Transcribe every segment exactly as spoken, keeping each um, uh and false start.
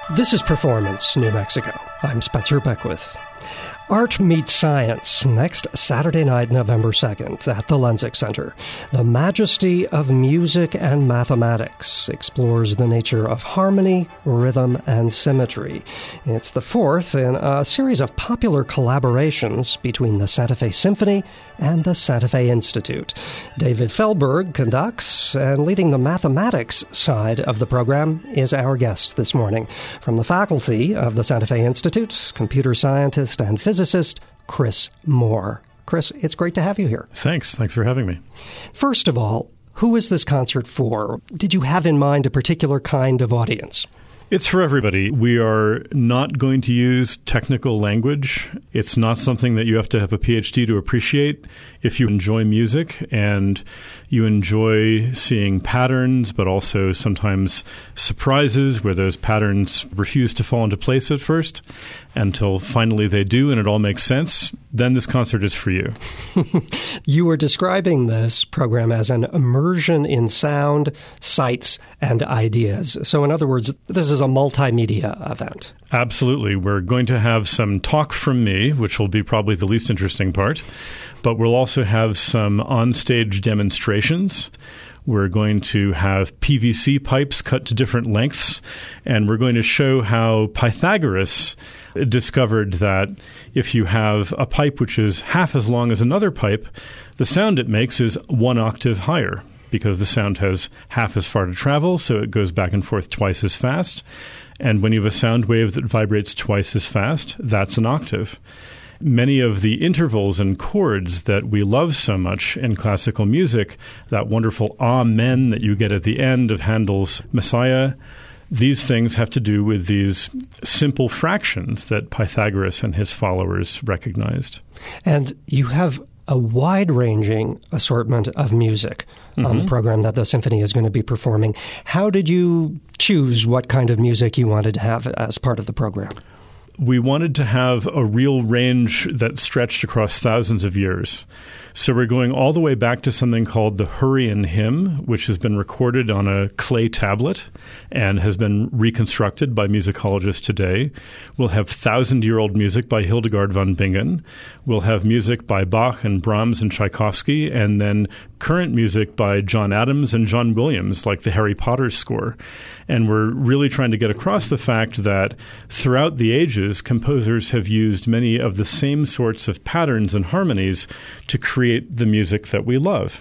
This is Performance, New Mexico. I'm Spencer Beckwith. Art Meets Science, next Saturday night, November second, at the Lenzik Center. The Majesty of Music and Mathematics explores the nature of harmony, rhythm, and symmetry. It's the fourth in a series of popular collaborations between the Santa Fe Symphony and the Santa Fe Institute. David Fehlberg conducts, and leading the mathematics side of the program is our guest this morning. From the faculty of the Santa Fe Institute, computer scientist and physicist, Physicist Chris Moore. Chris, it's great to have you here. Thanks. Thanks for having me. First of all, who is this concert for? Did you have in mind a particular kind of audience? It's for everybody. We are not going to use technical language. It's not something that you have to have a P H D to appreciate. If you enjoy music and you enjoy seeing patterns, but also sometimes surprises where those patterns refuse to fall into place at first until finally they do and it all makes sense, then this concert is for you. You were describing this program as an immersion in sound, sights, and ideas. So in other words, this is a multimedia event. Absolutely. We're going to have some talk from me, which will be probably the least interesting part, but we'll also have some on-stage demonstrations. We're going to have P V C pipes cut to different lengths, and we're going to show how Pythagoras discovered that if you have a pipe which is half as long as another pipe, the sound it makes is one octave higher because the sound has half as far to travel, so it goes back and forth twice as fast. And when you have a sound wave that vibrates twice as fast, that's an octave. Many of the intervals and chords that we love so much in classical music, that wonderful amen that you get at the end of Handel's Messiah, these things have to do with these simple fractions that Pythagoras and his followers recognized. And you have a wide-ranging assortment of music mm-hmm. on the program that the symphony is going to be performing. How did you choose what kind of music you wanted to have as part of the program? We wanted to have a real range that stretched across thousands of years. So we're going all the way back to something called the Hurrian Hymn, which has been recorded on a clay tablet and has been reconstructed by musicologists today. We'll have thousand-year-old music by Hildegard von Bingen. We'll have music by Bach and Brahms and Tchaikovsky, and then current music by John Adams and John Williams, like the Harry Potter score. And we're really trying to get across the fact that throughout the ages, composers have used many of the same sorts of patterns and harmonies to create the music that we love.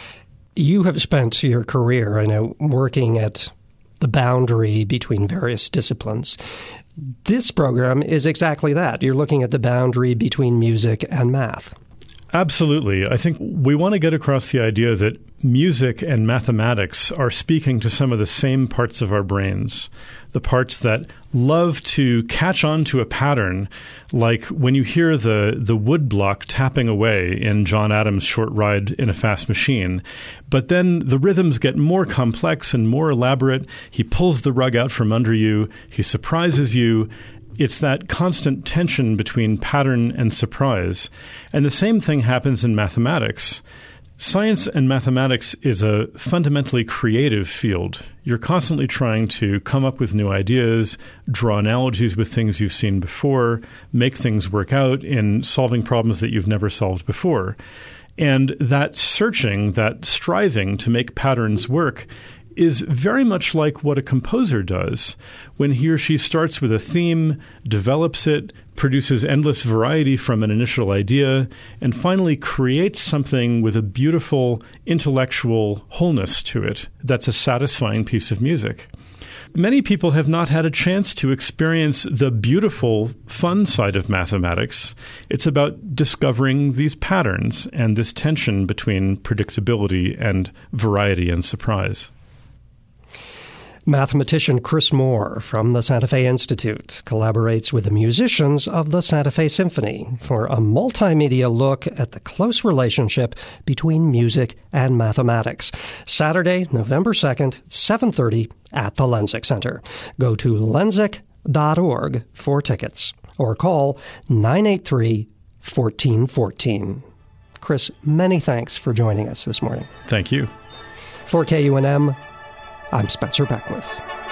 You have spent your career, I know, working at the boundary between various disciplines. This program is exactly that. You're looking at the boundary between music and math. Absolutely. I think we want to get across the idea that music and mathematics are speaking to some of the same parts of our brains, the parts that love to catch on to a pattern, like when you hear the, the wood block tapping away in John Adams' Short Ride in a Fast Machine. But then the rhythms get more complex and more elaborate. He pulls the rug out from under you. He surprises you. It's that constant tension between pattern and surprise. And the same thing happens in mathematics. Science and mathematics is a fundamentally creative field. You're constantly trying to come up with new ideas, draw analogies with things you've seen before, make things work out in solving problems that you've never solved before. And that searching, that striving to make patterns work is very much like what a composer does when he or she starts with a theme, develops it, produces endless variety from an initial idea, and finally creates something with a beautiful intellectual wholeness to it that's a satisfying piece of music. Many people have not had a chance to experience the beautiful, fun side of mathematics. It's about discovering these patterns and this tension between predictability and variety and surprise. Mathematician Chris Moore from the Santa Fe Institute collaborates with the musicians of the Santa Fe Symphony for a multimedia look at the close relationship between music and mathematics. Saturday, November second, seven thirty at the Lenzik Center. Go to lenzik dot org for tickets or call nine eight three, one four one four. Chris, many thanks for joining us this morning. Thank you. For K U N M, I'm Spencer Beckwith.